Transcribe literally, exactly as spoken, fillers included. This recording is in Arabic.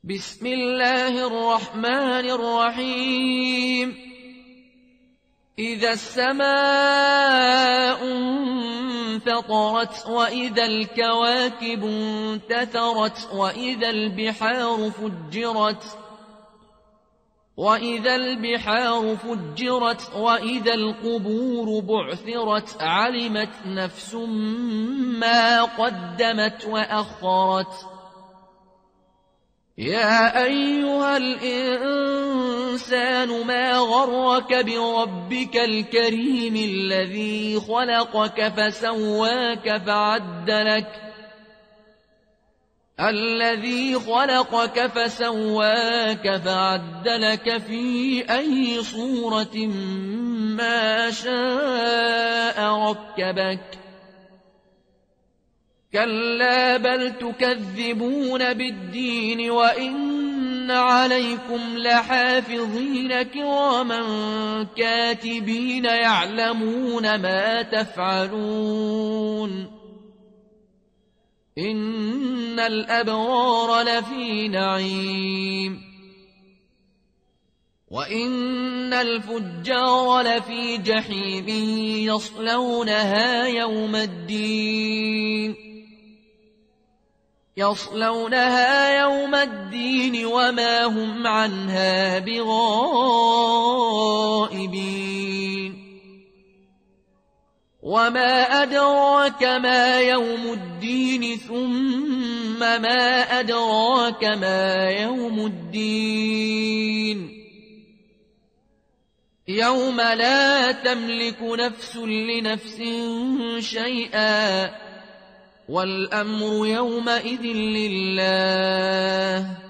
بسم الله الرحمن الرحيم إذا السماء انفطرت وإذا الكواكب انتثرت وإذا البحار فجرت وإذا البحار فجرت وإذا القبور بعثرت علمت نفس ما قدمت وأخرت يا أيها الإنسان ما غرك بربك الكريم الذي خلقك فسواك فعدلك الذي خلقك فسواك فعدلك في أي صورة ما شاء ركبك كلا بل تكذبون بالدين وإن عليكم لحافظين كراما كاتبين يعلمون ما تفعلون إن الأبرار لفي نعيم وإن الفجار لفي جحيم يصلونها يوم الدين يصلونها يوم الدين وما هم عنها بغائبين وما أدراك ما يوم الدين ثم ما أدراك ما يوم الدين يوم لا تملك نفس لنفس شيئا والأمر يومئذ لله